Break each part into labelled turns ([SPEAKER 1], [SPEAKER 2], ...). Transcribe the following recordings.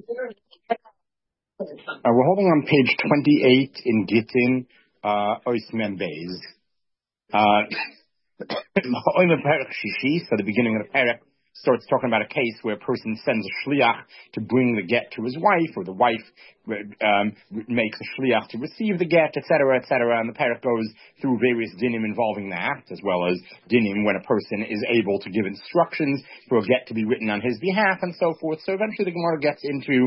[SPEAKER 1] We're holding on page 28 in Gittin, Oismem Beis. So the beginning of the parak starts talking about a case where a person sends a shliach to bring the get to his wife, or the wife makes a shliach to receive the get, etc., etc. And the parak goes through various dinim involving that, as well as dinim when a person is able to give instructions for a get to be written on his behalf, and so forth. So eventually the Gemara gets into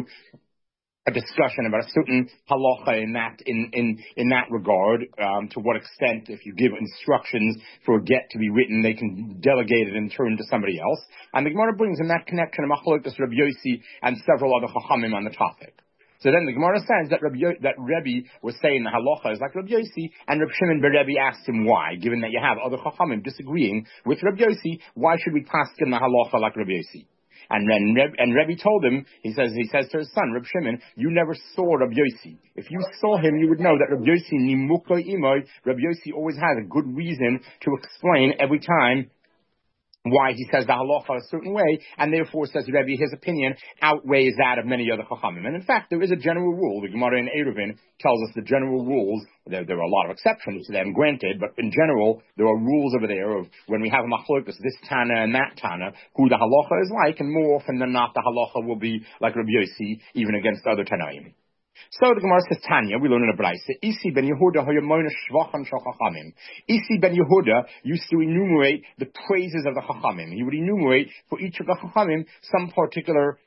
[SPEAKER 1] a discussion about a certain halacha in that regard, to what extent, if you give instructions for a get to be written, they can delegate it and turn to somebody else. And the Gemara brings in that connection a machlokes Rabbi Yossi and several other chachamim on the topic. So then the Gemara says that Rebbe was saying the halacha is like Rabbi Yossi, and Reb Shimon bar Rebbe asked him why, given that you have other chachamim disagreeing with Rabbi Yossi, why should we paskin the halacha like Rabbi Yossi? And Rebbe told him, he says to his son, Reb Shimon, you never saw Rabbi Yossi. If you saw him, you would know that Rabbi Yossi nimuko imoy, Rabbi Yossi always has a good reason to explain every time why he says the halacha a certain way, and therefore, says Rebbe, his opinion outweighs that of many other chachamim. And in fact, there is a general rule. The Gemara in Eruvin tells us the general rules. There are a lot of exceptions to them, granted, but in general, there are rules over there of when we have a machlokes, this Tana and that Tana, who the halacha is like, and more often than not, the halacha will be like Rabbi Yossi, even against other Tanaim. So the Gemara says, Tanya, we learn in a Braisa, Isi ben Yehuda hoyamona shvacham shal chachamim. Isi ben Yehuda used to enumerate the praises of the chachamim. He would enumerate for each of the chachamim some particular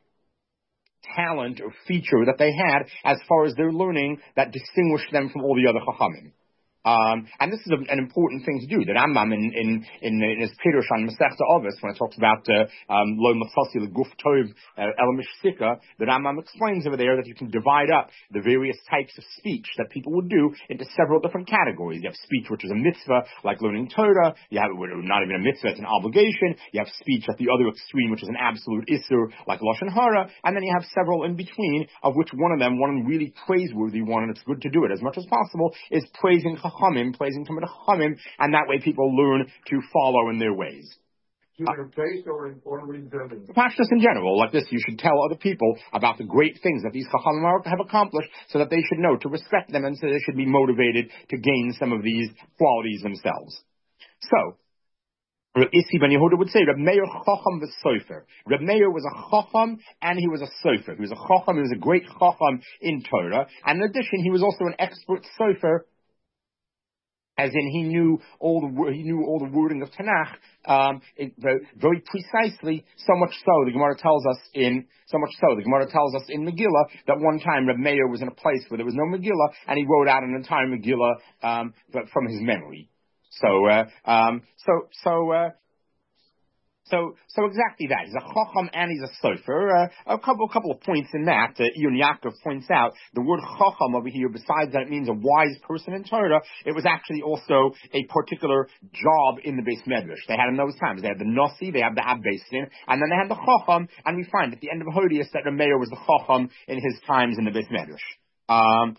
[SPEAKER 1] talent or feature that they had as far as their learning that distinguished them from all the other chachamim. And this is an important thing to do. The Rambam in his Pirush on Masechta Avos, when it talks about Lo Mafasi L'Guf Tov El Mishsika, the Rambam explains over there that you can divide up the various types of speech that people would do into several different categories. You have speech which is a mitzvah, like learning Torah. You have not even a mitzvah, it's an obligation. You have speech at the other extreme, which is an absolute issur, like Lashon Hara. And then you have several in between, of which one really praiseworthy one, and it's good to do it as much as possible, is praising Chachamim, praising Talmid Chachamim, and that way people learn to follow in their ways. Pashtus in general, like this, you should tell other people about the great things that these Chachamim have accomplished, so that they should know to respect them, and so they should be motivated to gain some of these qualities themselves. So, Isi ben Yehuda would say, Reb Meir Chacham v'Sofer. Reb Meir was a Chacham and he was a Sofer. He was a Chacham, he was a great Chacham in Torah, and in addition, he was also an expert Sofer, as in he knew all the wording of Tanakh very precisely. So much so the Gemara tells us in Megillah that one time Reb Meir was in a place where there was no Megillah, and he wrote out an entire Megillah from his memory. So exactly that. He's a Chacham and he's a Sofer. A couple of points in that. Iyun Yaakov points out the word Chacham over here, besides that it means a wise person in Torah, it was actually also a particular job in the Beis Medrash. They had in those times. They had the Nasi, they had the Ab Beis Din, and then they had the Chacham, and we find at the end of Hodius that Rameir was the Chacham in his times in the Beis Medrash.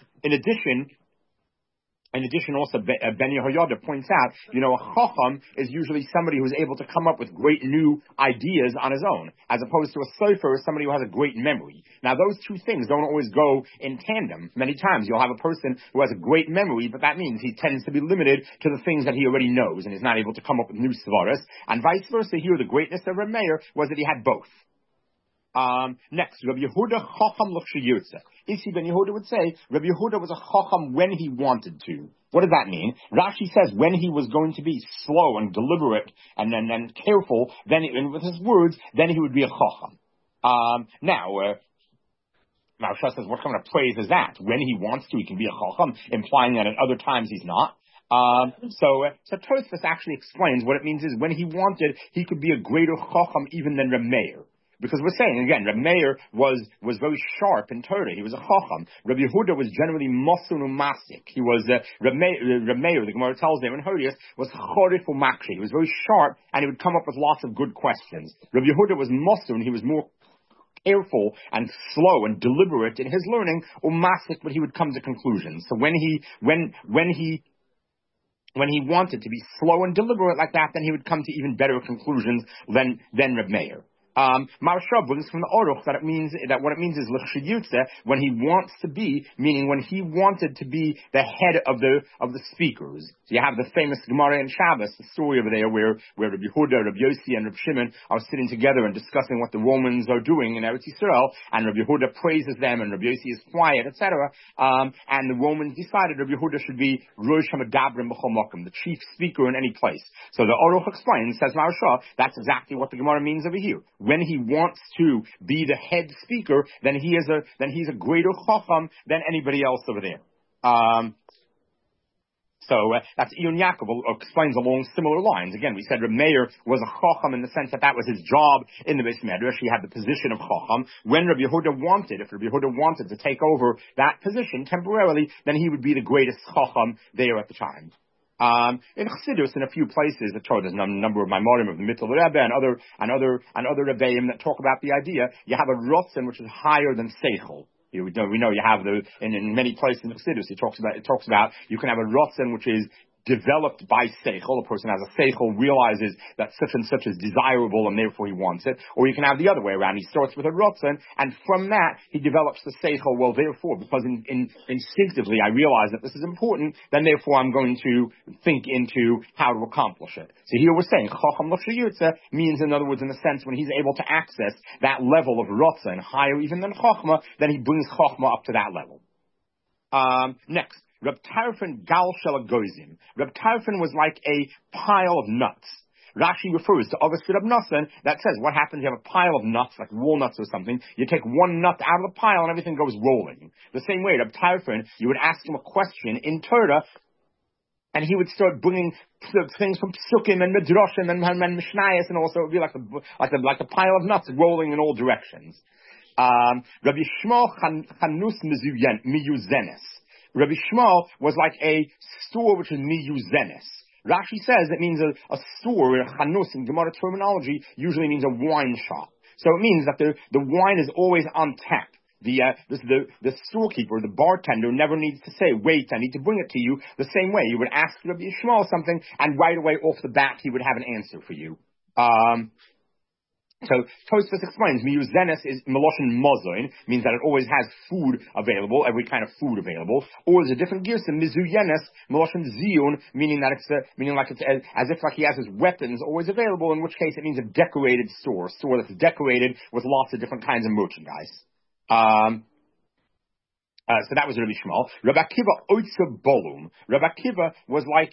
[SPEAKER 1] In addition, also, Ben Yehoyada points out, a Chacham is usually somebody who's able to come up with great new ideas on his own, as opposed to a Sofer is somebody who has a great memory. Now, those two things don't always go in tandem. Many times you'll have a person who has a great memory, but that means he tends to be limited to the things that he already knows and is not able to come up with new svaras. And vice versa, here the greatness of Reb Meir was that he had both. Next, Rabbi Yehuda Chacham l'chshiyotze. Isi ben Yehuda would say, Rabbi Yehuda was a Chacham when he wanted to. What does that mean? Rashi says when he was going to be slow and deliberate and then careful, and with his words, then he would be a Chacham. Now Maharsha says, what kind of praise is that? When he wants to, he can be a Chacham, implying that at other times he's not. So Tosfos actually explains what it means is when he wanted, he could be a greater Chacham even than Reb Meir. Because we're saying, again, Reb Meir was very sharp in Torah. He was a Chacham. Rabbi Yehuda was generally Mosun Umasik. He was, Reb Meir, the Gemara tells them in Hodius, was Chorif Umakri. He was very sharp, and he would come up with lots of good questions. Rabbi Yehuda was Mosun. He was more careful and slow and deliberate in his learning, Umasik, but he would come to conclusions. So when he wanted to be slow and deliberate like that, then he would come to even better conclusions than Reb Meir. Maharsha brings from the Aruch that what it means is l'chshiyutze, when he wants to be, meaning when he wanted to be the head of the speakers. So you have the famous Gemara in Shabbos, the story over there where Rabbi Yehuda, Rabbi Yossi, and Rabbi Shimon are sitting together and discussing what the Romans are doing in Eretz Yisrael, and Rabbi Yehuda praises them, and Rabbi Yossi is quiet, etc. And the Romans decided Rabbi Yehuda should be Rosh HaMedabrim B'chol Makom, the chief speaker in any place. So the Aruch explains, says Maharsha, that's exactly what the Gemara means over here. When he wants to be the head speaker, then he's a greater chacham than anybody else over there. So that's Iyun Yaakov explains along similar lines. Again, we said Reb Meir was a chacham in the sense that was his job in the Beis Medrash. He had the position of chacham. When Rabbi Yehuda wanted, if Rabbi Yehuda wanted to take over that position temporarily, then he would be the greatest chacham there at the time. In Chassidus, in a few places, there's a number of Maimorim of the Mittel Rebbe and other Rebbeim that talk about the idea. You have a Rotzen which is higher than Seichel. We know you have in many places in Chassidus, it talks about you can have a Rotzen which is developed by Seichel. A person has a Seichel, realizes that such and such is desirable and therefore he wants it. Or you can have the other way around. He starts with a Rotzen and from that he develops the Seichel. Well, therefore, because instinctively I realize that this is important, then therefore I'm going to think into how to accomplish it. So here we're saying Chacham L'Shiyutza means, in other words, in the sense when he's able to access that level of Rotzen, higher even than Chachma, then he brings Chachma up to that level. Next. Reb Tarfon Gal Shel Goizim. Reb Tarfon was like a pile of nuts. Rashi refers to Avos Reb Nosson that says what happens, you have a pile of nuts, like walnuts or something, you take one nut out of the pile and everything goes rolling. The same way, Reb Tarfon, you would ask him a question in Torah, and he would start bringing things from Psukim and Midrashim and Mishnayos, and also it would be like a pile of nuts rolling in all directions. Rabbi Shmuel Chanus Miyuzenes. Rabbi Shmuel was like a store which is miyuzenes. Rashi says it means a store, chanus in Gemara terminology, usually means a wine shop. So it means that the wine is always on tap. The storekeeper, the bartender, never needs to say, wait, I need to bring it to you. The same way, you would ask Rabbi Shmuel something, and right away off the bat, he would have an answer for you. So Tosfos explains, miyuzenes is meloshin mozoin, means that it always has food available, every kind of food available. Or there's a different girsa, mizuyenes, meloshin zion, meaning that it's as if he has his weapons always available, in which case it means a decorated store, a store that's decorated with lots of different kinds of merchandise. So that was Rabbi Shmuel. Rabbi Akiva oitza bolum. Rabbi Akiva was like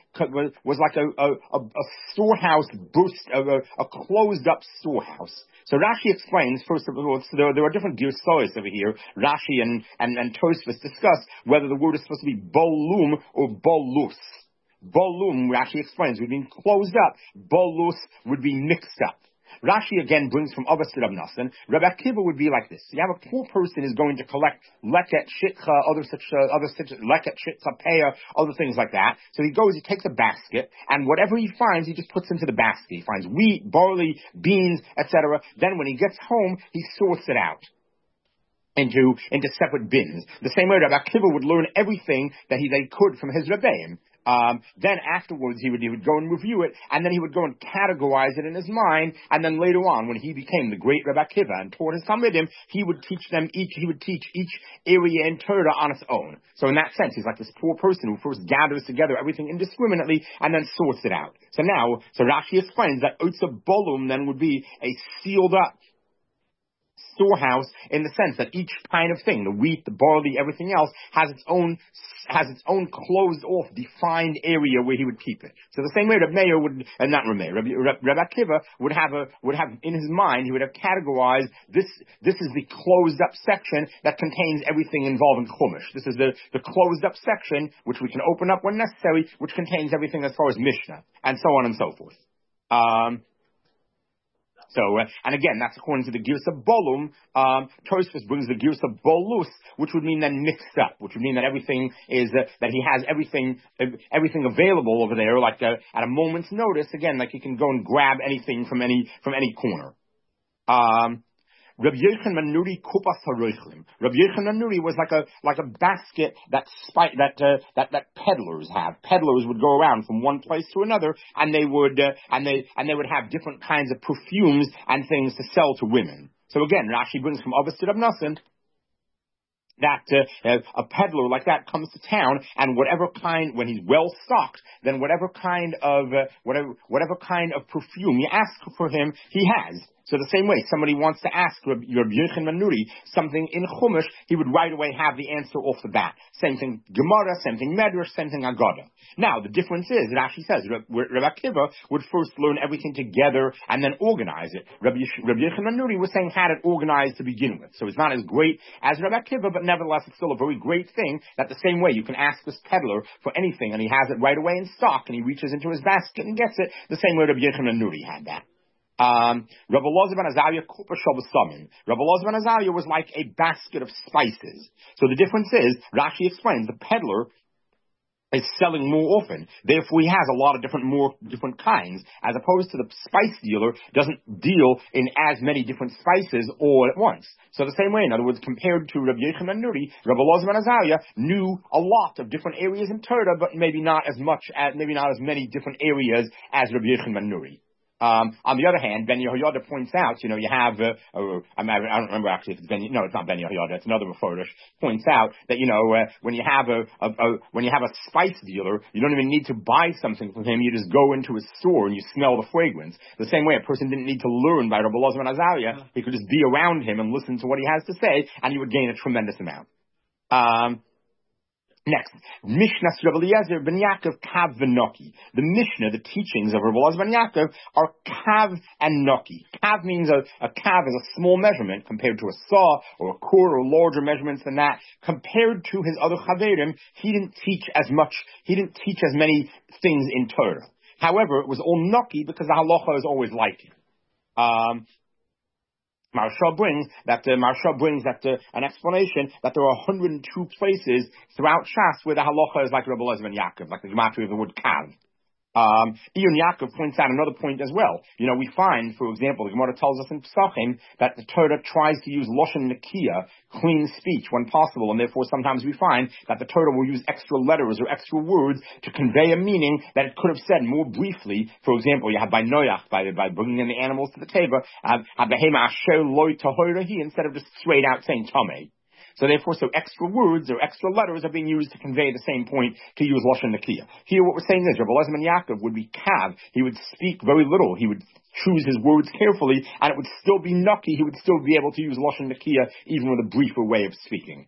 [SPEAKER 1] a storehouse boost, a closed up storehouse. So Rashi explains, first of all, so there are different girsois over here. Rashi and Tosfos discuss whether the word is supposed to be bolum or bolus. Bolum, Rashi explains, would mean closed up. Bolus would be mixed up. Rashi again brings from Avos Reb Nosson. Rabbi Akiva would be like this. You have a poor person who's going to collect leket, shitcha, other leket, shitcha, peah, other things like that. So he goes, he takes a basket, and whatever he finds, he just puts into the basket. He finds wheat, barley, beans, etc. Then when he gets home, he sorts it out into separate bins. The same way Rabbi Akiva would learn everything that he could from his Rebbeim. Then afterwards he would go and review it, and then he would go and categorize it in his mind, and then later on, when he became the great Rabbi Akiva and taught his Talmidim, he would teach each area in Torah on its own. So in that sense, he's like this poor person who first gathers together everything indiscriminately and then sorts it out. So Rashi explains that Otza Bolum then would be a sealed up storehouse in the sense that each kind of thing, the wheat, the barley, everything else, has its own closed off, defined area where he would keep it. So the same way Reb Meir would, not Reb Meir, Rabbi Akiva would have in his mind, he would have categorized this is the closed up section that contains everything involving Chumash. This is the closed up section which we can open up when necessary, which contains everything as far as Mishnah, and so on and so forth. And again, that's according to the Girsa Bolum. Tosfos brings the Girsa Bolus, which would mean then mixed up, which would mean that everything is, that he has everything available over there, like at a moment's notice, again, like he can go and grab anything from any corner. Rabbi Yochanan ben Nuri kupas haroichlim. Rabbi Yochanan ben Nuri was like a basket that peddlers have. Peddlers would go around from one place to another, and they would have different kinds of perfumes and things to sell to women. So again, Rashi brings from Avos to Rav Nosson that a peddler like that comes to town, and when he's well stocked, then whatever kind of perfume you ask for him, he has. So the same way, somebody wants to ask Rabbi Yochanan ben Nuri something in Chumash, he would right away have the answer off the bat. Same thing Gemara, same thing Medrash, same thing Agada. Now, the difference is, it actually says, Rabbi Akiva would first learn everything together and then organize it. Rabbi Yochanan ben Nuri was saying had it organized to begin with. So it's not as great as Rabbi Akiva, but nevertheless it's still a very great thing that the same way you can ask this peddler for anything and he has it right away in stock and he reaches into his basket and gets it, the same way Rabbi Yochanan ben Nuri had that. Rabbi Elazar ben Azariah kupa shalvasamin. Rabbi Elazar ben Azariah was like a basket of spices. So the difference is, Rashi explains, the peddler is selling more often. Therefore, he has a lot of different kinds, as opposed to the spice dealer doesn't deal in as many different spices all at once. So the same way, in other words, compared to Rabbi Yochanan ben Nuri, Rabbi Elazar ben Azariah knew a lot of different areas in Torah, but maybe not as many different areas as Rabbi Yochanan ben Nuri. On the other hand, Ben Yehoyada points out, you have, I don't remember actually if it's it's not Ben Yehoyada, it's another Meforish, points out that, when you have a spice dealer, you don't even need to buy something from him, you just go into his store and you smell the fragrance. The same way a person didn't need to learn by Rabbi Elazar ben Azariah, he could just be around him and listen to what he has to say, and he would gain a tremendous amount. Next, Mishnah Rabbi Eliezer ben Yaakov Kav v'Noki. The Mishnah, the teachings of Rabbi Eliezer ben Yaakov, are Kav and Noki. Kav means a Kav is a small measurement compared to a saw or a cord or larger measurements than that. Compared to his other Chaverim, he didn't teach as many things in Torah. However, it was all Noki because the halacha is always like it. Maharsha brings an explanation that there are 102 places throughout Shas where the halacha is like Rabbi Eliezer ben Yaakov, like the gematria of the word kav. Iyun Yaakov points out another point as well. We find, for example, the Gemara tells us in Pesachim that the Torah tries to use Loshen Nakiya, clean speech, when possible, and therefore sometimes we find that the Torah will use extra letters or extra words to convey a meaning that it could have said more briefly. For example, you have by Noach, by bringing in the animals to the table, instead of just straight out saying Tameh. So therefore, extra words or extra letters are being used to convey the same point, to use Lashon Nakiya. Here what we're saying is, Rabbi Eliezer ben Yaakov would be kav, he would speak very little, he would choose his words carefully, and it would still be Naki, he would still be able to use Lashon Nakiya, even with a briefer way of speaking.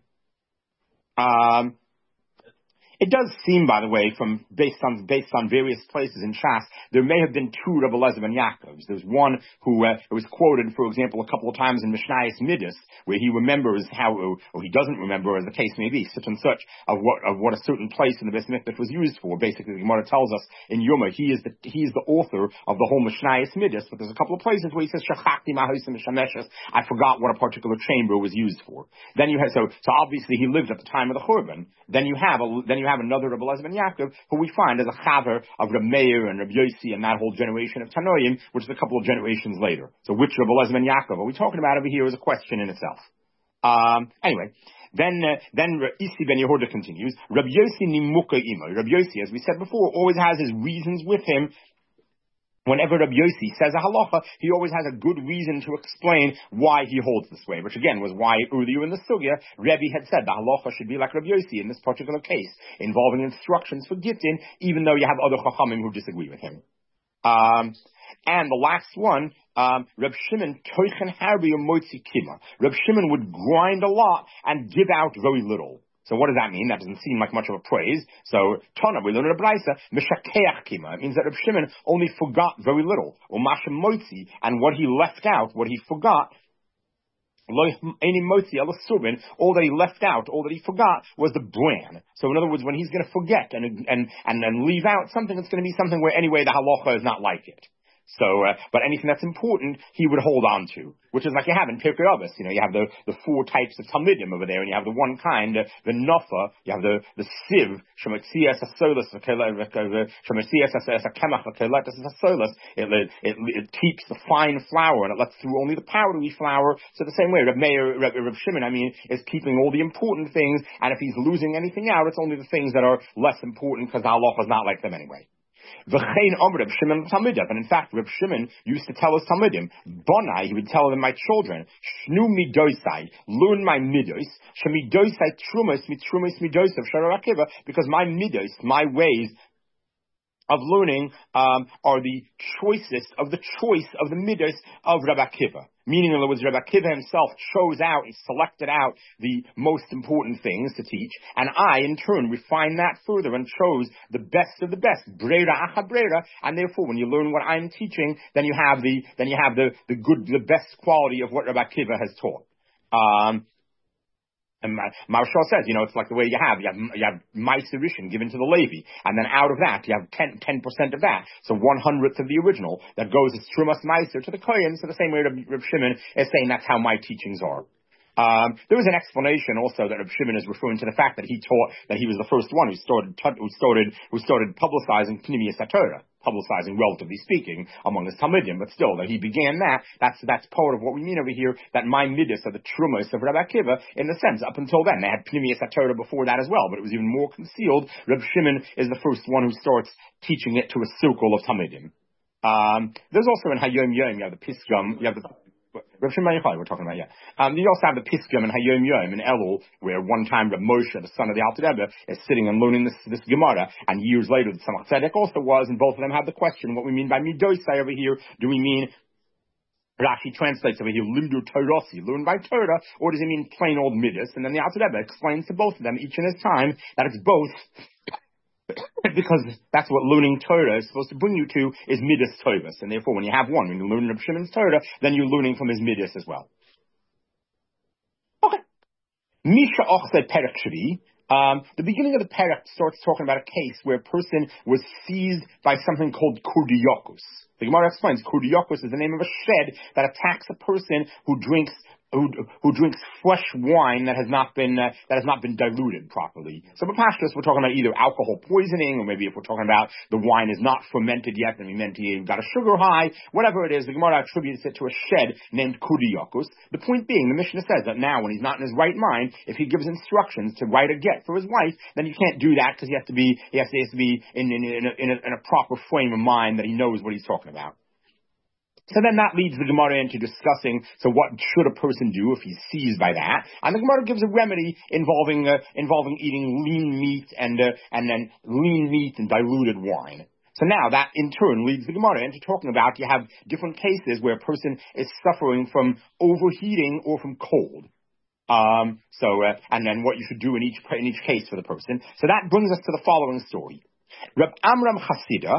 [SPEAKER 1] It does seem, by the way, based on various places in Shas, there may have been two Rabbi Eliezer ben Yaakovs. There's one who was quoted, for example, a couple of times in Mishnayos Midas, where he remembers or he doesn't remember, as the case may be, such and such of what a certain place in the Beis Mikdash was used for. Basically, the Gemara tells us in Yoma he is the author of the whole Mishnayos Midas, but there's a couple of places where he says Shachakti Mahosim Mishameshes, I forgot what a particular chamber was used for. Then you have so obviously he lived at the time of the Churban. Then you have another Rabbi Eliezer ben Yaakov, who we find as a chaver of Reb Meir and Reb Yossi and that whole generation of Tanoim, which is a couple of generations later. So which Rabbi Eliezer ben Yaakov are we talking about over here is a question in itself. Anyway, then Isi ben Yehuda continues. Reb Yossi nimuka imo. Reb Yossi, as we said before, always has his reasons with him. Whenever Rabbi Yossi says a halacha, he always has a good reason to explain why he holds this way, which again was why earlier in the sugya, Rebbe had said the halacha should be like Rabbi Yossi in this particular case, involving instructions for gifting, even though you have other chachamim who disagree with him. And the last one, Reb Shimon toichen harbi motzi kima. Reb Shimon would grind a lot and give out very little. So what does that mean? That doesn't seem like much of a praise. So, Tana, we learn in a Braisa, Meshakeach Kima. It means that Reb Shimon only forgot very little. Or Masha Motzi, and what he left out, what he forgot, all that he left out, all that he forgot, was the bran. So in other words, when he's going to forget and leave out something, it's going to be something where anyway the halacha is not like it. But anything that's important, he would hold on to, which is like you have in Pirkei Avos. You have the four types of Talmidim over there, and you have the one kind, the Nofa, you have the sieve, Shemetzias Asolis, Shemetzias Akemach Akeletas Asolis. It keeps the fine flour, and it lets through only the powdery flour. So the same way, Reb Shimon, is keeping all the important things, and if he's losing anything out, it's only the things that are less important, because the halacha is not like them anyway. And in fact, Reb Shimon used to tell his Talmidim, Bonai, he would tell them, my children, Shnu midosai, learn my midos, shemidosai trumas midos of Shara Akiva, because my midos, my ways of learning, are the choicest of the choice of the midos of Rabbi Akiva. Meaning, in other words, Rabbi Akiva himself he selected out the most important things to teach, and I, in turn, refined that further and chose the best of the best, Brera Acha Brera, and therefore, when you learn what I'm teaching, then you have the best quality of what Rabbi Akiva has taught. And Maharshal says, it's like the way you have Meiser Rishon given to the Levi, and then out of that, you have 10% of that. So 1/100th of the original that goes as Trumas Meiser to the Kohen. So the same way Reb Shimon is saying that's how my teachings are. There was an explanation also that Reb Shimon is referring to the fact that he taught that he was the first one who started publicizing Pnimius HaTorah, publicizing, relatively speaking, among his Talmidim, but still, that he began that's part of what we mean over here, that my midas are the trumas of Rabbi Akiva, in the sense, up until then, they had Pnimius HaTorah before that as well, but it was even more concealed. Reb Shimon is the first one who starts teaching it to a circle of Talmidim. There's also in Hayom Yom, you have the Pisgam, you have the Reb Shimon we're talking about, yeah. You also have the Pisgam and Hayom Yom in Elul, where one time Reb Moshe, the son of the Alter Rebbe, is sitting and learning this Gemara, and years later the Tzemach Tzedek also was, and both of them have the question, what we mean by midosai over here. Do we mean, Rashi translates over here, limdu Torosi, learn by Torah, or does it mean plain old midas? And then the Alter Rebbe explains to both of them, each in his time, that it's both, because that's what learning Torah is supposed to bring you to, is midas Tovas. And therefore, when you have one, when you learn Reb Shimon's Torah, then you're learning from his midas as well. Okay. Misha Ochse Perek Shvi. The beginning of the Perek starts talking about a case where a person was seized by something called Kurdiyokus. The Gemara explains Kurdiyokus is the name of a shed that attacks a person who drinks fresh wine that has not been diluted properly. So in Pashtus, we're talking about either alcohol poisoning, or maybe if we're talking about the wine is not fermented yet, then we meant he got a sugar high. Whatever it is, the Gemara attributes it to a shed named Kurdiyokus. The point being, the Mishnah says that now, when he's not in his right mind, if he gives instructions to write a get for his wife, then you can't do that, because he has to be in a proper frame of mind that he knows what he's talking about. So then that leads the Gemara into discussing, so what should a person do if he's seized by that? And the Gemara gives a remedy involving eating lean meat and then lean meat and diluted wine. So now that in turn leads the Gemara into talking about, you have different cases where a person is suffering from overheating or from cold. And then what you should do in each case for the person. So that brings us to the following story. Reb Amram Chasida,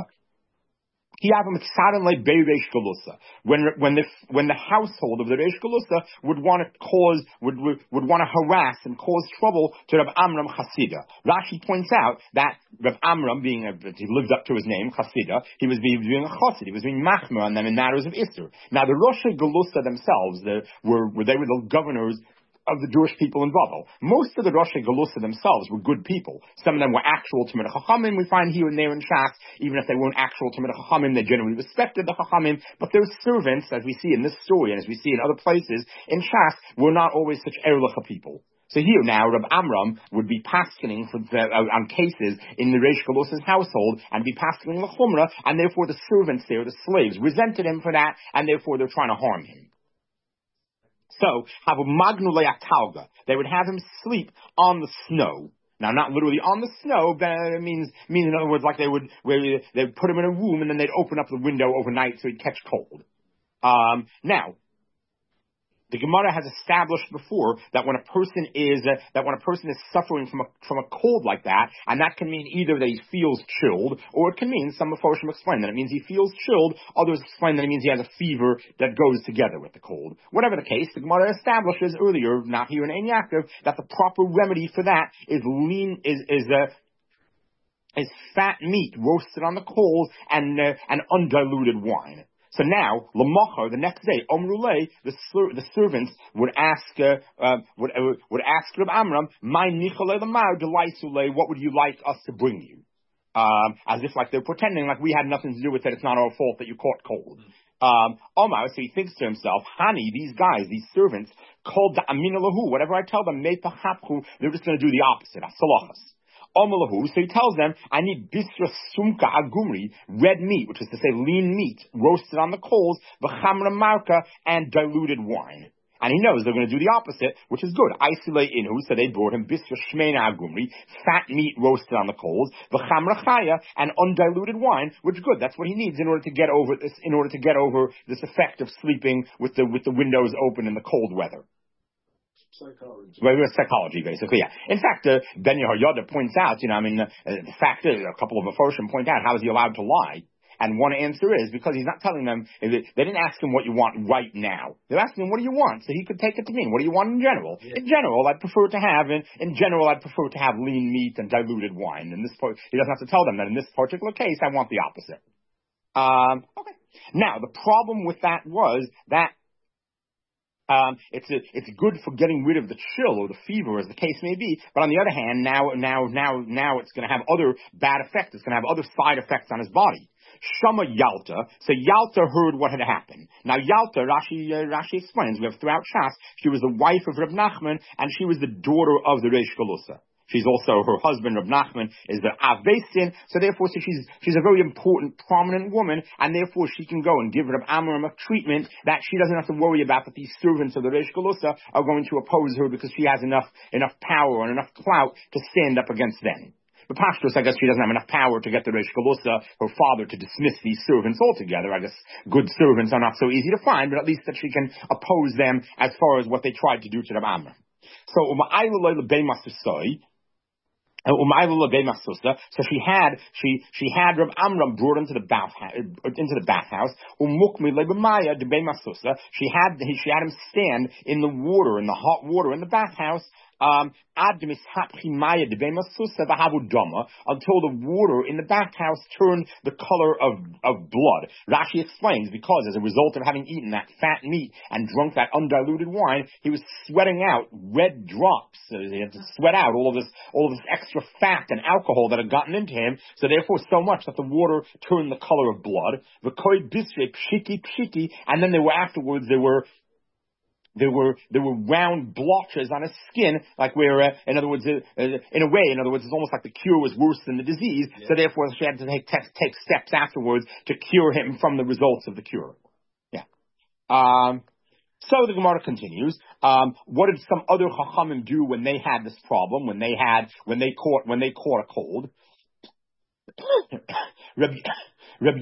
[SPEAKER 1] when the household of the Reish Galusa would want to harass and cause trouble to Reb Amram Chasida. Rashi points out that Reb Amram, he lived up to his name, Chasida, he was being a chassid, he was being machmer on them in matters of Isser. Now the Rosh Galusa themselves, they were the governors of the Jewish people in Bavel. Most of the Rosh Galusa themselves were good people. Some of them were actual Talmidei Chachamim. We find here and there in Shas, even if they weren't actual Talmidei Chachamim, they generally respected the Chachamim. But their servants, as we see in this story and as we see in other places in Shas, were not always such Erlicha people. So here now, Reb Amram would be paskening on cases in the Reish Galusa's household and be paskening the Chumrah, and therefore the servants there, the slaves, resented him for that, and therefore they're trying to harm him. So, have a magnule atalga. They would have him sleep on the snow. Now, not literally on the snow, but it means in other words, like they would put him in a room and then they'd open up the window overnight so he'd catch cold. Now, the Gemara has established before that when a person is suffering from a cold like that, and that can mean either that he feels chilled, or it can mean, some Mefarshim explain that it means he feels chilled, others explain that it means he has a fever that goes together with the cold. Whatever the case, the Gemara establishes earlier, not here in Ein Yaakov, that the proper remedy for that is fat meat roasted on the coals and undiluted wine. So now, Lamachar, the next day, Omrulei, the servants would ask would ask Reb Amram, "My nichale lamar delaisule, what would you like us to bring you?" As if like they're pretending like we had nothing to do with it. It's not our fault that you caught cold. Omar, so he thinks to himself, Hani, these guys, these servants, called the Amina Lahu, whatever I tell them, they're just going to do the opposite. Asalachas. Omalahu, so he tells them, I need bisra sumka agumri, red meat, which is to say lean meat, roasted on the coals, v'chamra marka, and diluted wine. And he knows they're going to do the opposite, which is good. Isolate inhu, so they brought him bisra shmeina agumri, fat meat roasted on the coals, v'chamra chaya, and undiluted wine, which is good. That's what he needs in order to get over this effect of sleeping with the windows open in the cold weather. Psychology, basically, yeah. In fact, Ben Yehoyada points out, the fact is, a couple of Aforshim point out, how is he allowed to lie? And one answer is because he's not telling them, they didn't ask him what you want right now. They're asking him, what do you want? So he could take it to mean, what do you want in general? Yeah. In general, I'd prefer to have lean meat and diluted wine. He doesn't have to tell them that in this particular case, I want the opposite. Okay. Now, the problem with that was that it's good for getting rid of the chill or the fever, as the case may be. But on the other hand, now it's going to have other bad effects. It's going to have other side effects on his body. Shama Yalta. So Yalta heard what had happened. Now Yalta, Rashi explains, we have throughout Shas, she was the wife of Reb Nachman, and she was the daughter of the Reish Galusa. She's also, her husband, Reb Nachman, is the Av Beis Din, so therefore she's a very important, prominent woman, and therefore she can go and give Reb Amram a treatment that she doesn't have to worry about that these servants of the Reish Galusa are going to oppose her because she has enough power and enough clout to stand up against them. But Pashtus, I guess she doesn't have enough power to get the Reish Galusa, her father, to dismiss these servants altogether. I guess good servants are not so easy to find, but at least that she can oppose them as far as what they tried to do to Reb Amram. So, so she had Reb Amram brought into the bathhouse. She had him stand in the water, in the hot water in the bathhouse. Until the water in the bathhouse turned the color of blood. Rashi explains, because as a result of having eaten that fat meat and drunk that undiluted wine, he was sweating out red drops. He had to sweat out all of this extra fat and alcohol that had gotten into him. So therefore, so much that the water turned the color of blood. And then there were round blotches on his skin, like where, in other words, it's almost like the cure was worse than the disease. Yeah. So therefore, she had to take steps afterwards to cure him from the results of the cure. Yeah. So the Gemara continues. What did some other Chachamim do when they had this problem? When they caught a cold? Rabbi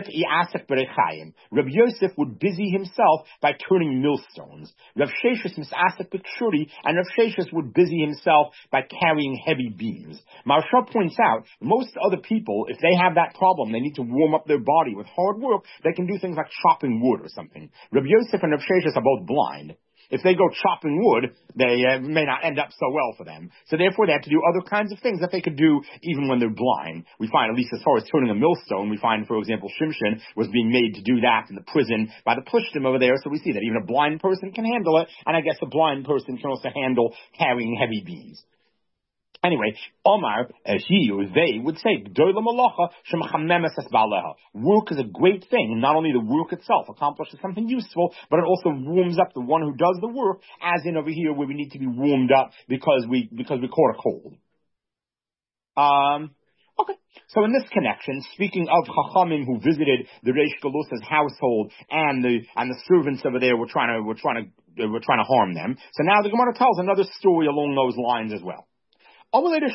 [SPEAKER 1] Yosef would busy himself by turning millstones. Rav Sheshes misasek b'kshuri, and Rav Sheshes would busy himself by carrying heavy beams. Maharsha points out, most other people, if they have that problem, they need to warm up their body with hard work, they can do things like chopping wood or something. Rabbi Yosef and Rav Sheshes are both blind. If they go chopping wood, they may not end up so well for them. So therefore, they have to do other kinds of things that they could do even when they're blind. We find, at least as far as turning a millstone, we find, for example, Shimshon was being made to do that in the prison by the Plishtim over there. So we see that even a blind person can handle it, and I guess a blind person can also handle carrying heavy beams. Anyway, Omar, he or they would say, work is a great thing. Not only the work itself accomplishes something useful, but it also warms up the one who does the work, as in over here where we need to be warmed up because we caught a cold. Okay. So in this connection, speaking of Chachamim who visited the Reish Galusa's household and the servants over there were trying to harm them. So now the Gemara tells another story along those lines as well. It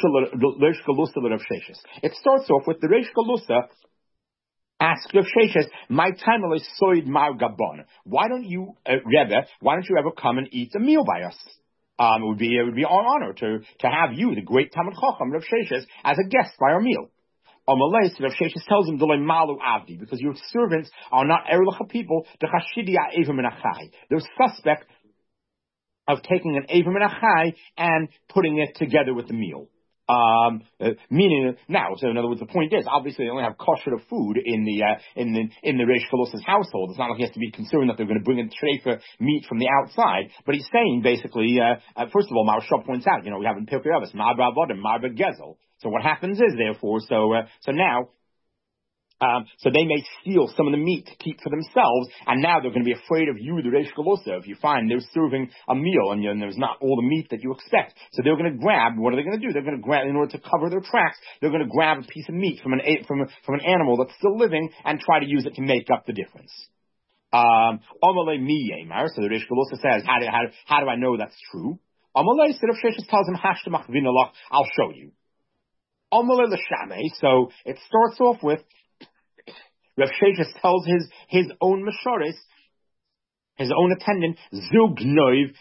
[SPEAKER 1] starts off with the Reish Galusa asked Rav Sheshes, "My time soid mar gabon. Why don't you, Rebbe? Why don't you ever come and eat a meal by us? It would be our honor to have you, the great Talmid Chacham Rav Sheshes, as a guest by our meal." Amalei, so Rav Sheshes tells him, "Dolei malu avdi, because your servants are not erlich people. The chashidia evim and achai. They're suspect of taking an Eiva min achai and putting it together with the meal." Meaning now, so in other words, the point is, obviously they only have kosher food in the Reish Chalus's household. It's not like he has to be concerned that they're going to bring in treifa meat from the outside. But he's saying basically, first of all, Maharsha points out, we have in Pirkei Avos, Ma'abar Avodim, Ma'abar Gezel. So what happens is, therefore, so now. So they may steal some of the meat to keep for themselves, and now they're going to be afraid of you, the Reish Galusa, if you find they're serving a meal and there's not all the meat that you expect. So they're going to grab, what are they going to do? They're going to grab, in order to cover their tracks, they're going to grab a piece of meat from an animal that's still living and try to use it to make up the difference. Amalei mi yemar, so the Reish Galusa says, how do I know that's true? Amalei, so Rav Sheshes tells him, Hashtamach vinalach, I'll show you. Amalei l'shamei, so it starts off with, Rav Sheshes tells his own Meshoris, his own attendant, Zug Noiv,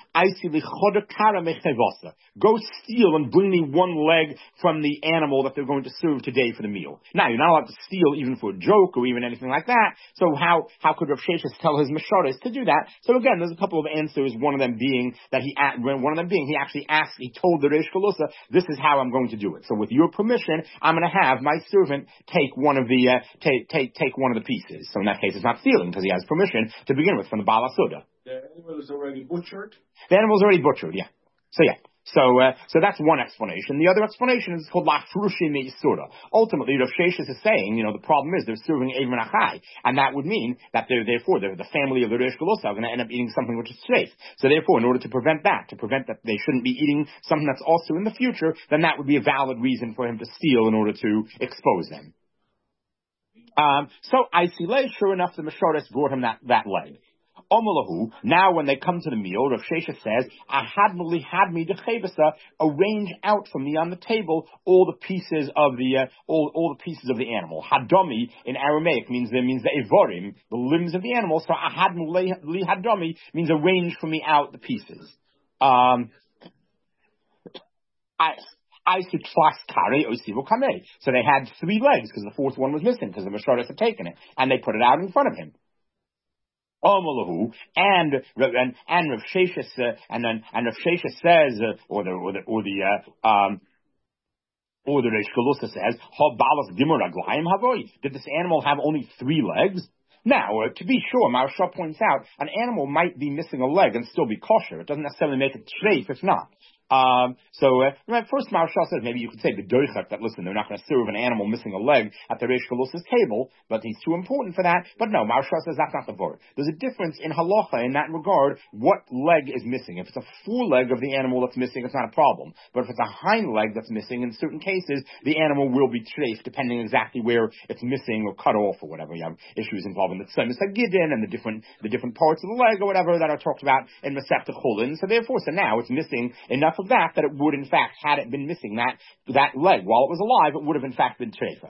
[SPEAKER 1] go steal and bring me one leg from the animal that they're going to serve today for the meal. Now, you're not allowed to steal even for a joke or even anything like that. So how could Rav Sheshes tell his Meshoris to do that? So again, there's a couple of answers. One of them being he actually asked, he told the Reish Galusa, this is how I'm going to do it. So with your permission, I'm going to have my servant take one of the, take one of the pieces. So in that case, it's not stealing because he has permission to begin with from the Baal HaSuda.
[SPEAKER 2] The animal is already butchered?
[SPEAKER 1] The animal's already butchered, yeah. So that's one explanation. The other explanation is called Lafrushi Me'isura. Ultimately, Rav Sheshes is saying, the problem is they're serving Eivin Achai, and that would mean that they're the family of the Reish Galusa are going to end up eating something which is safe. So therefore, in order to prevent that they shouldn't be eating something that's also in the future, then that would be a valid reason for him to steal in order to expose them. So Aisile, sure enough, the Meshoris brought him that leg. Omalahu, now when they come to the meal, Rav Sheshes says, had me dechevasa, arrange out for me on the table all the pieces of the all the pieces of the animal. Hadomi in Aramaic means the evorim, the limbs of the animal. So li hadomi means arrange for me out the pieces. So they had 3 legs because the 4th one was missing because the Meshoris had taken it, and they put it out in front of him. And Rav Sheshes and Rav Sheshes says, or the Reish Galusa says, did this animal have only 3 legs? Now, to be sure, Maharsha points out, an animal might be missing a leg and still be kosher. It doesn't necessarily make it treif if not. First Maharsha says maybe you could say the doichak that listen, they're not going to serve an animal missing a leg at the Reish Galusa's table, but he's too important for that. But no, Maharsha says that's not the word. There's a difference in halacha in that regard. What leg is missing? If it's a foreleg of the animal that's missing, it's not a problem. But if it's a hind leg that's missing, in certain cases, the animal will be treif, depending exactly where it's missing or cut off or whatever. You have issues involving the tzemis hagidin and the different parts of the leg or whatever that are talked about in Masechta Chulin. So now it's missing enough of that it would in fact, had it been missing that leg while it was alive, it would have in fact been treifa.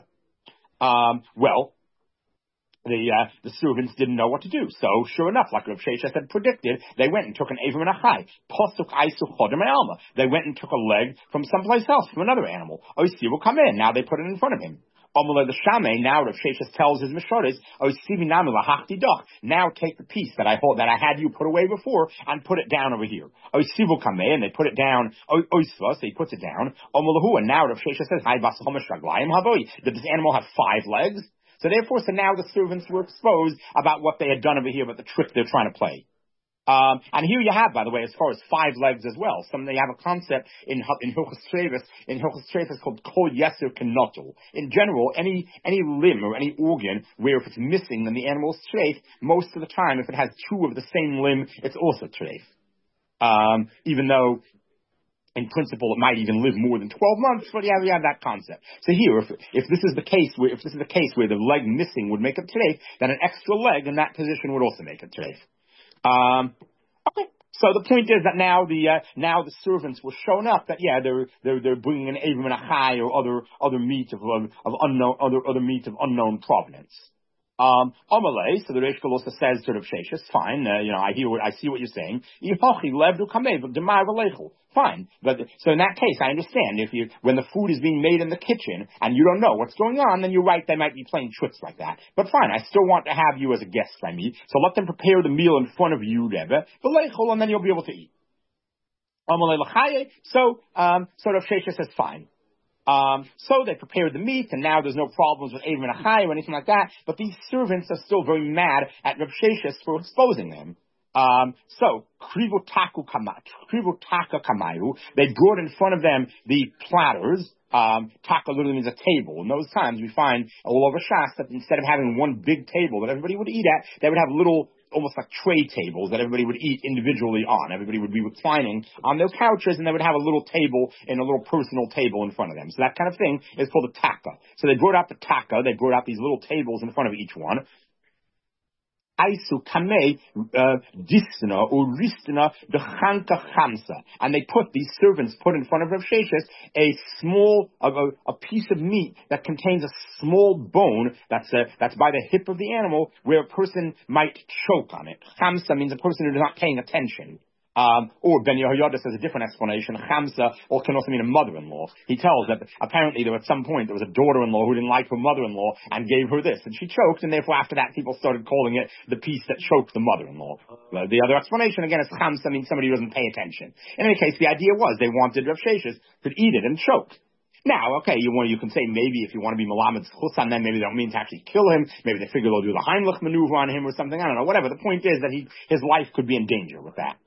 [SPEAKER 1] The servants didn't know what to do. So sure enough, like Rav Sheshes had predicted, they went and took an Eivin Achai. Posuk Aisuk Chodem Alma. They went and took a leg from someplace else, from another animal. Oisi will come in. Now they put it in front of him. Now Rav Sheshes tells his Meshoris, now take the piece that I had you put away before and put it down over here. And they put it down. So he puts it down. And now Rav Sheshes says, did this animal have 5 legs? So now the servants were exposed about what they had done over here, about the trick they're trying to play. And here you have, by the way, as far as 5 legs as well. They have a concept in Hilchos Treifas called Kol Yeser Kenotel. In general, any limb or any organ where if it's missing, then the animal is treif. Most of the time, if it has 2 of the same limb, it's also treif. Even though, in principle, it might even live more than 12 months, but you have that concept. So here, if this is the case where the leg missing would make it treif, then an extra leg in that position would also make it treif. Okay. So the point is that now the servants were shown up that they're bringing an Eivin Achai or other meat of unknown provenance. Amalei, so the Reish Galusa says to Rav Sheshes, fine, I see what you're saying. Fine, but so in that case, I understand when the food is being made in the kitchen and you don't know what's going on, then you're right, they might be playing tricks like that. But fine, I still want to have you as a guest by me, so let them prepare the meal in front of you, Rebbe, and then you'll be able to eat. So Rav Sheshes says, fine. So they prepared the meat, and now there's no problems with Avim and Achai or anything like that, but these servants are still very mad at Rav Sheshes for exposing them. So, Krivu Taka Kamayu, they brought in front of them the platters. Taka literally means a table. In those times, we find all over Shas that instead of having one big table that everybody would eat at, they would have little, almost like tray tables that everybody would eat individually on. Everybody would be reclining on their couches, and they would have a little table and a little personal table in front of them. So that kind of thing is called a taka. So they brought out the taka, they brought out these little tables in front of each one. Aisu Kamei Disna or Ristna the Chanka Chamsa. And they these servants put in front of Rav Sheshes a small, a piece of meat that contains a small bone that's by the hip of the animal where a person might choke on it. Chamsa means a person who is not paying attention. Or Ben Yehoyada says a different explanation. Chamsa or can also mean a mother-in-law. He tells that apparently at some point there was a daughter-in-law who didn't like her mother-in-law and gave her this, and she choked, and therefore after that people started calling it the piece that choked the mother-in-law. The other explanation again is chamsa means somebody who doesn't pay attention. In any case, the idea was they wanted Rav Sheshes to eat it and choke. Now, okay, you can say maybe if you want to be Malamed Chus on them, maybe they don't mean to actually kill him. Maybe they figure they'll do the Heimlich maneuver on him or something. I don't know. Whatever. The point is that his life could be in danger with that.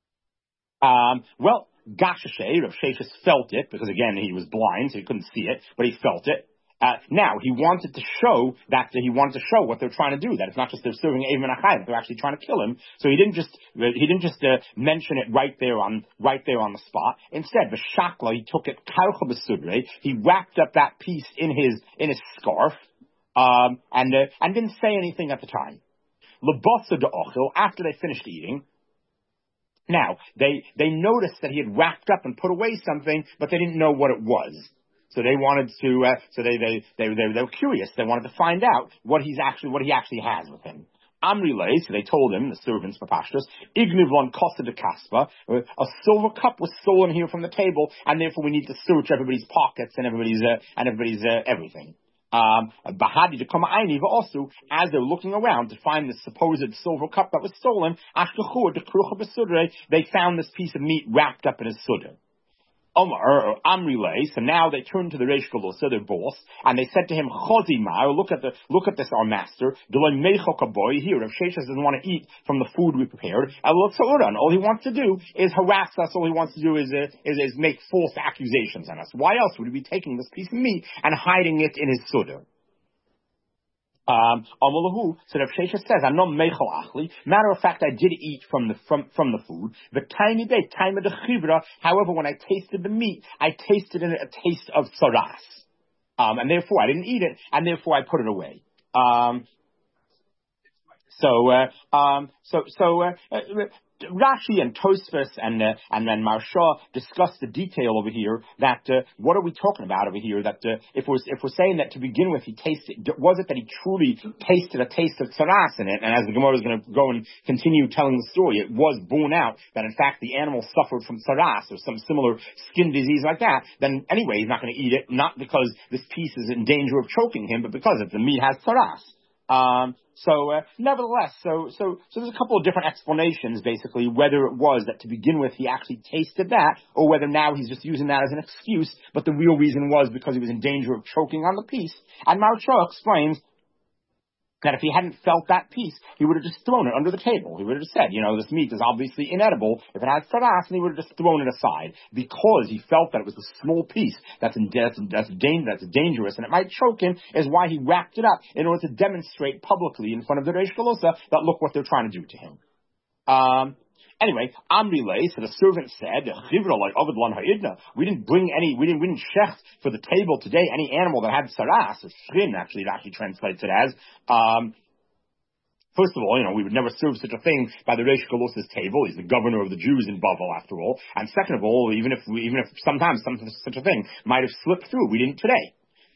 [SPEAKER 1] Well, Gashashe, Rav Sheshes felt it, because again, he was blind, so he couldn't see it, but he felt it. Now, he wanted to show what they're trying to do, that it's not just they're serving Avim and Achai, they're actually trying to kill him. So he didn't just mention it right there on the spot. Instead, V'shakla, he took it, Karcha B'sudre, he wrapped up that piece in his scarf, and didn't say anything at the time. L'bosa de'ochel, after they finished eating. Now, they noticed that he had wrapped up and put away something, but they didn't know what it was. So they wanted to, they were curious. They wanted to find out what he actually has with him. Amrilei, so they told him, the servants, Papashtus, Ignivlon Costa de Caspa, a silver cup was stolen here from the table, and therefore we need to search everybody's pockets and everybody's everything. Bahadi to come Ainiva also, as they're looking around to find this supposed silver cup that was stolen, they found this piece of meat wrapped up in a sudder. Amrilei, so now they turned to the Reish Galusa, their boss, and they said to him, Chozimar, look at this, our master, here, if Sheshes doesn't want to eat from the food we prepared, all he wants to do is harass us, all he wants to do is make false accusations on us. Why else would he be taking this piece of meat and hiding it in his sudder? So Rav Sheshes says, I'm not meichel achli. Matter of fact, I did eat from the food. The tiny bit, time of the chivra. However, when I tasted the meat, I tasted in it a taste of saras. And therefore I didn't eat it, and therefore I put it away. Rashi and Tosfos and then Marsha discuss the detail over here that what are we talking about over here? That if we're saying that to begin with he tasted, was it that he truly tasted a taste of tzaras in it? And as the Gemara is going to go and continue telling the story, it was borne out that in fact the animal suffered from tzaras or some similar skin disease like that. Then anyway he's not going to eat it, not because this piece is in danger of choking him, but because the meat has tzaras. Nevertheless, so there's a couple of different explanations, basically, whether it was that to begin with he actually tasted that, or whether now he's just using that as an excuse, but the real reason was because he was in danger of choking on the piece. And Marsha explains that if he hadn't felt that piece, he would have just thrown it under the table. He would have just said, this meat is obviously inedible. If it has tzaras, and he would have just thrown it aside because he felt that it was a small piece that's dangerous and it might choke him, is why he wrapped it up in order to demonstrate publicly in front of the Reish Galusa that look what they're trying to do to him. Anyway, Amrilei, so the servant said, we didn't shecht for the table today any animal that had saras, or shrin, actually, it actually translates it as. First of all, we would never serve such a thing by the Reish Galusa's table. He's the governor of the Jews in Bavel, after all. And second of all, even if sometimes such a thing might have slipped through, we didn't today.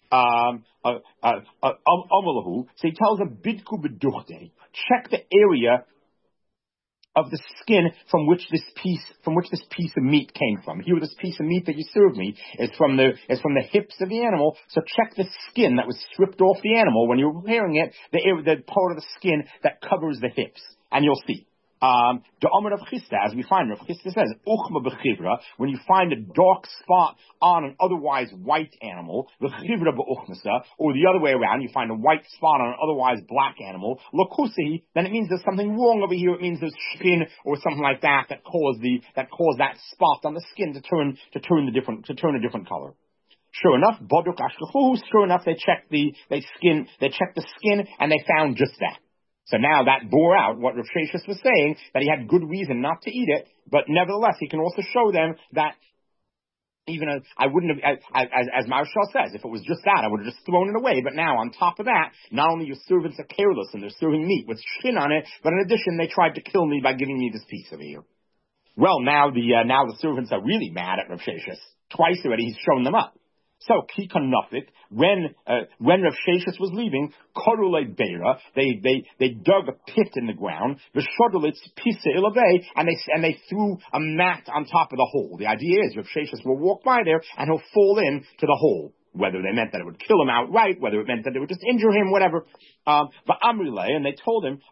[SPEAKER 1] So he tells a bidku beduchte, check the area of the skin from which this piece of meat came from. Here, this piece of meat that you served me is from the hips of the animal. So check the skin that was stripped off the animal when you were preparing it, the part of the skin that covers the hips, and you'll see. The Omer of Chisda, as we find, Rav Chisda says, Uchma b'chivra, when you find a dark spot on an otherwise white animal, v'chivra b'uchmasa, or the other way around, you find a white spot on an otherwise black animal, lokusihi, then it means there's something wrong over here. It means there's skin or something like that caused that spot on the skin to turn a different color. Sure enough, boduk ashkahu. Sure enough, they checked the skin, and they found just that. So now that bore out what Rav Sheshes was saying, that he had good reason not to eat it, but nevertheless, he can also show them that even I wouldn't have, as Maharshal says, if it was just that, I would have just thrown it away. But now, on top of that, not only your servants are careless and they're serving meat with skin on it, but in addition, they tried to kill me by giving me this piece over here. Well, now the servants are really mad at Rav Sheshes. Twice already, he's shown them up. So, Kikan Nafik, when Rav Sheshes was leaving, Korule Beira, they dug a pit in the ground, V'shodolitz Pisa Ilavei, and they threw a mat on top of the hole. The idea is Rav Sheshes will walk by there and he'll fall in to the hole. Whether they meant that it would kill him outright, whether it meant that it would just injure him, whatever. And they told him,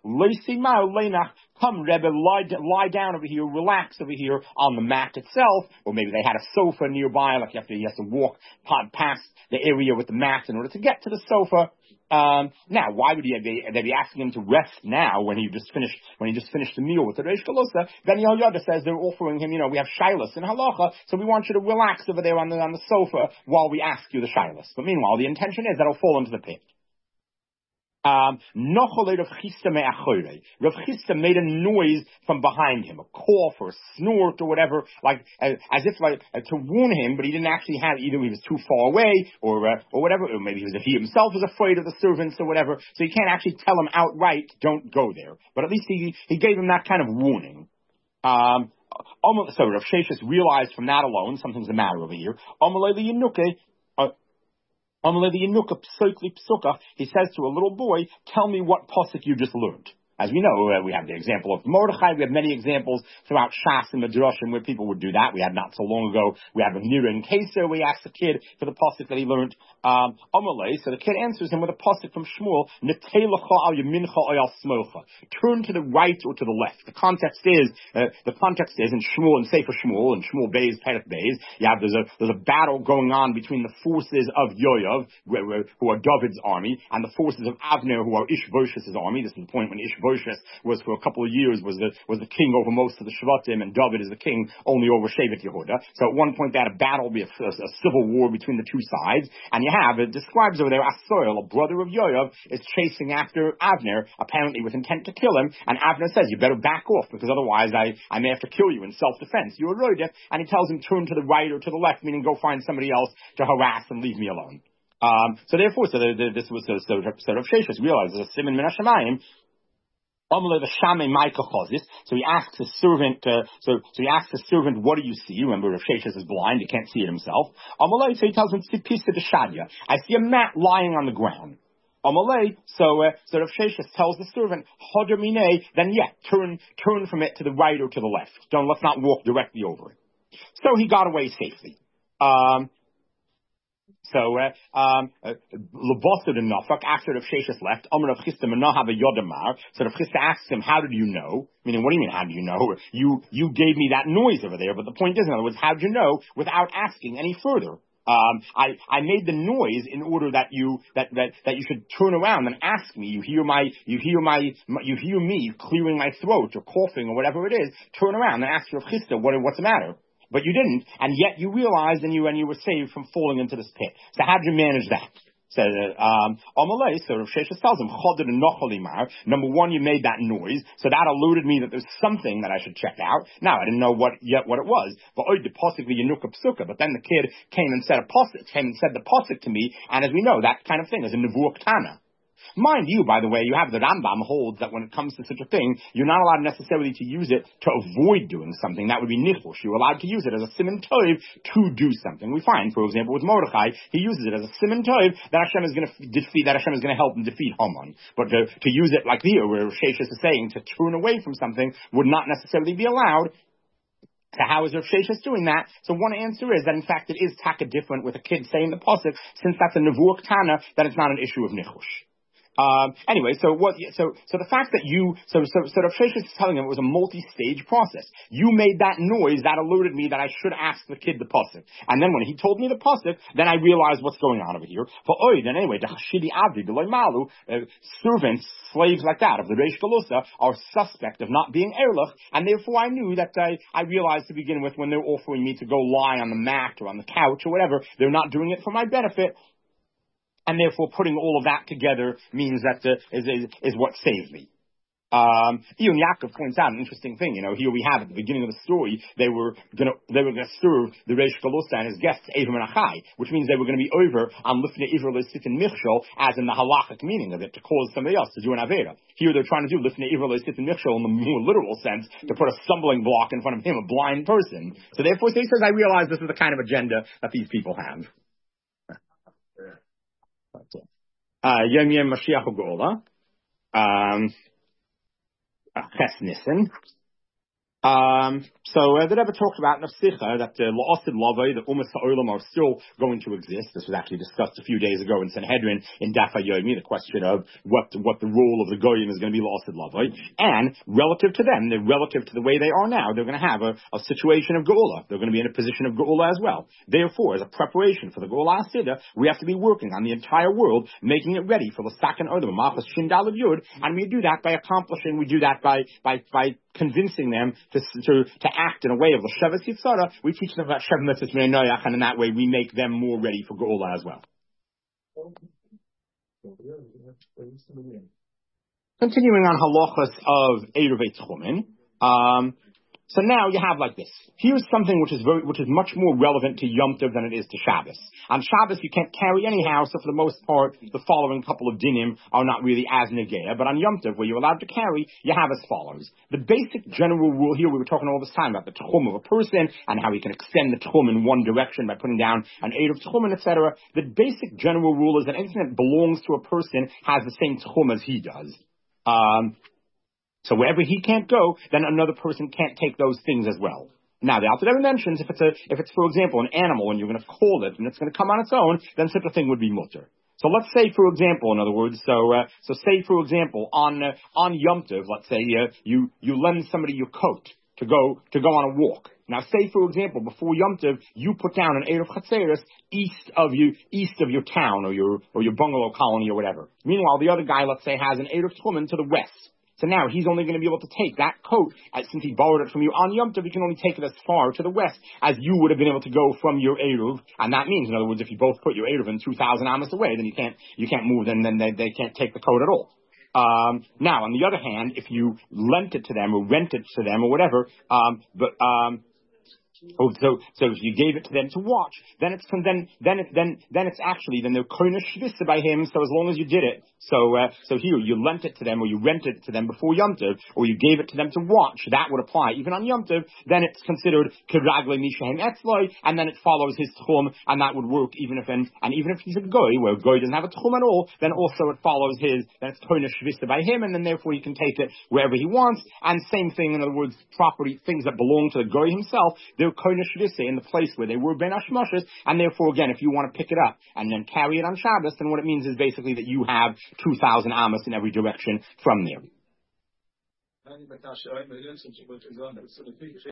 [SPEAKER 1] come, Rebbe, lie down over here, relax over here on the mat itself, or maybe they had a sofa nearby, like he has to walk past the area with the mat in order to get to the sofa. Now, why would they be asking him to rest now when he just finished the meal with the Reish Kalosa? Then Yehoyada says they're offering him, we have shilas in halacha, so we want you to relax over there on the sofa while we ask you the shilas. But meanwhile, the intention is that he'll fall into the pit. Rav Chisda made a noise from behind him, a cough or a snort or whatever, as if to warn him, but he didn't actually have, either he was too far away or whatever, or maybe he himself was afraid of the servants or whatever, so you can't actually tell him outright, don't go there. But at least he gave him that kind of warning. So Rav Sheshes realized from that alone, something's the matter over here. He says to a little boy, tell me what pasuk you just learned. As we know, we have the example of Mordechai. We have many examples throughout Shas and Midrashim where people would do that. We had not so long ago. We had with Nira and Keser. We asked the kid for the pasuk that he learned. Amalei. So the kid answers him with a pasuk from Shmuel. Turn to the right or to the left. The context is in Shmuel and Sefer Shmuel and Shmuel Beis Perek Beis. There's a battle going on between the forces of Yoav, who are David's army, and the forces of Avner, who are Ishbosheth's army. This is the point when Ishbosheth was for a couple of years was the king over most of the Shvatim, and David is the king only over Shevet Yehuda. So at one point they had a battle, a civil war between the two sides, and it describes over there, Asoil, a brother of Yoav, is chasing after Avner, apparently with intent to kill him, and Avner says, you better back off, because otherwise I may have to kill you in self-defense. You're a roidef, and he tells him, turn to the right or to the left, meaning go find somebody else to harass and leave me alone. So Rav Sheshes realized there's a Siman Min HaShamayim. So he asks his servant, what do you see? Remember, Rav Sheshes is blind, he can't see it himself. So he tells him, I see a mat lying on the ground. So Rav Sheshes tells the servant, then turn from it to the right or to the left. Let's not walk directly over it. So he got away safely. So Lebosid and Nafak, after Rav Sheshes left, Rav Chisda Menahava Yodamar. So Rav Chisda asks him, how did you know? Meaning, what do you mean, how do you know? You gave me that noise over there, but the point is, in other words, how did you know without asking any further? I made the noise in order that you should turn around and ask me. You hear me clearing my throat or coughing or whatever it is. Turn around and ask Rav Chisda, what's the matter? But you didn't, and yet you realized and you were saved from falling into this pit. So how did you manage that? So Rav Sheshes tells him, number one, you made that noise, so that alluded me that there's something that I should check out. Now, I didn't know what it was, but then the kid came and said the pasuk to me, and as we know, that kind of thing is a nevuah ktana. Mind you, by the way, you have the Rambam holds that when it comes to such a thing, you're not allowed necessarily to use it to avoid doing something. That would be nichush. You're allowed to use it as a siman tov to do something. We find, for example, with Mordechai, he uses it as a siman tov that Hashem is going to defeat, that Hashem is going to help him defeat Haman. But to use it like here, where Sheshes is saying to turn away from something would not necessarily be allowed. So how is Rav Sheshes doing that? So one answer is that in fact it is taka different with a kid saying the pasuk, since that's a nevuah ktana, that it's not an issue of nichush. Anyway, so the fact that Rav Sheshes is telling him it was a multi-stage process. You made that noise that alerted me that I should ask the kid the pasuk, and then when he told me the pasuk, then I realized what's going on over here. Then anyway, the Hashidi Avdi, the Malu, servants, slaves like that of the Reish Galusa are suspect of not being Erlich, and therefore I knew that I realized to begin with when they're offering me to go lie on the mat or on the couch or whatever, they're not doing it for my benefit. And therefore, putting all of that together means that is what saved me. Ion Yaakov points out an interesting thing. Here we have at the beginning of the story, they were gonna serve the Reish Galusa and his guests Avim and Achai, which means they were going to be over on Lifnei Ivra Lesit and Michshol, as in the halachic meaning of it, to cause somebody else to do an avera. Here they're trying to do Lifnei Ivra Lesit and Michshol in the more literal sense, to put a stumbling block in front of him, a blind person. So therefore, he says, I realize this is the kind of agenda that these people have. Yom Yom Mashiach U'Geula, Ches Nissen. So the Rebbe talked about Nafsicha that La'asid Lavai, the Umas Ha'olam are still going to exist. This was actually discussed a few days ago in Sanhedrin in Daf HaYomi, the question of what the role of the Goyim is going to be La'asid Lavai. And relative to them, relative to the way they are now, they're going to have a situation of Geula. They're going to be in a position of Geula as well. Therefore, as a preparation for the Geula Asidah, we have to be working on the entire world, making it ready for the Sakan Odom, Machas Shindal of Yud, and we do that by convincing them to act in a way of L'Shevet Yitzhara. We teach them about Shev Mitzvot Bnei Noach, and in that way we make them more ready for Geula as well. Continuing on halachas of Eiruvei Tchumen, so now you have like this. Here's something which is much more relevant to Yom Tov than it is to Shabbos. On Shabbos you can't carry anyhow, so for the most part the following couple of dinim are not really as negea. But on Yom Tov, where you're allowed to carry, you have as follows. The basic general rule here, we were talking all this time about the tchum of a person and how he can extend the tchum in one direction by putting down an eid of tchumen, etc. The basic general rule is that anything that belongs to a person has the same tchum as he does. So wherever he can't go, then another person can't take those things as well. Now, the Alter Rebbe mentions if it's for example an animal and you're going to call it and it's going to come on its own, then such a thing would be mutter. So let's say, for example, in other words, so say for example on Yom Tov, let's say you lend somebody your coat to go on a walk. Now, say for example, before Yom Tov, you put down an Erev Chatzeres east of your town or your bungalow colony or whatever. Meanwhile, the other guy, let's say, has an Erev Tchumen to the west. So now he's only going to be able to take that coat, since he borrowed it from you on Yom Tov, he can only take it as far to the west as you would have been able to go from your Eruv. And that means, in other words, if you both put your Eruv in 2,000 amos away, then you can't move, then they can't take the coat at all. Now, on the other hand, if you lent it to them or rent it to them or whatever, so if you gave it to them to watch, then they're koine shvisa by him. So as long as you did it, so here you lent it to them or you rented it to them before Yom Tov, or you gave it to them to watch, that would apply even on Yom Tov. Then it's considered kiragle mishahem etzloi, and then it follows his tchum, and that would work even if he's a goy, where a goy doesn't have a tchum at all, then also it follows his. Then it's koine shvisa by him, and then therefore he can take it wherever he wants. And same thing, in other words, property, things that belong to the goy himself, they're koine shvisa in the place where they were ben hashmoshes, and therefore again, if you want to pick it up and then carry it on Shabbos, then what it means is basically that you have 2,000 amos in every direction from there.